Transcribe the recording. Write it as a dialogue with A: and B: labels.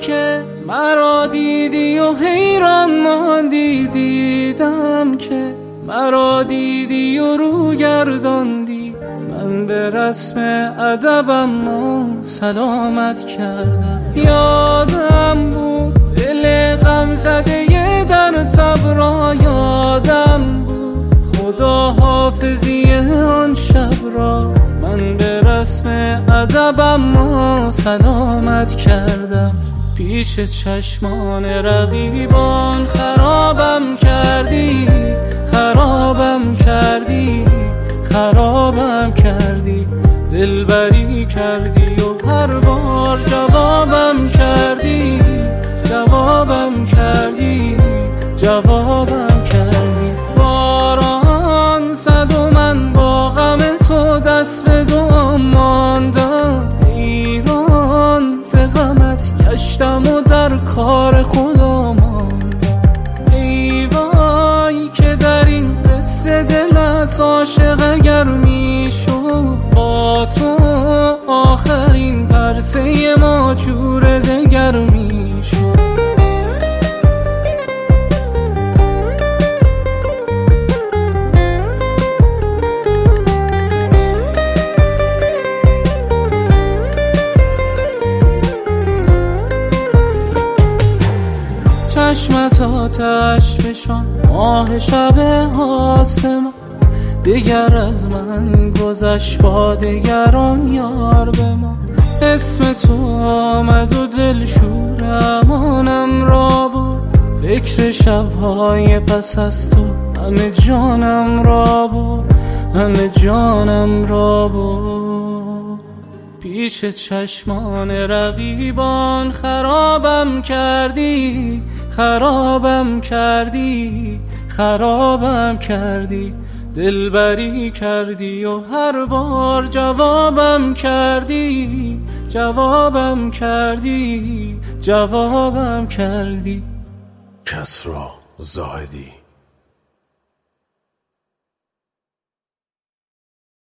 A: که مرا دیدی و حیران ماندی، دیدم که مرا دیدی و رو گرداندی. من به رسم ادبم ما سلامت کردم. یادم بود دل غم زده در تب یادم بود خدا حافظی آن شب را. من به رسم ادبم ما سلامت کردم. پیش چشمان رقیبان خرابم کردی، خرابم کردی، خرابم کردی. دلبری کردی و هر بار جوابم کردی، جوابم کردی، جوابم کردی. باران زد و من با غم تو دست به دعا ماندم. ایران ز غمت گشتم و در کار خدا ماندم. ای وای که در این قصه دلت عاشق اگر میشد، با تو آخرین پرسه ما جور دگر میشد. چشمت آتش فشان ماه شب آسمان، دیگر از من گذشت با دگران یار به ما. اسم تو آمد و دل شور امانم را برد، فکر شبهای پس از تو همه جانم را برد، همه جانم را برد. پیش چشمان رقیبان خرابم کردی، خرابم کردی، خرابم کردی. دلبری کردی و هر بار جوابم کردی، جوابم کردی، جوابم کردی.
B: کسری زاهدی.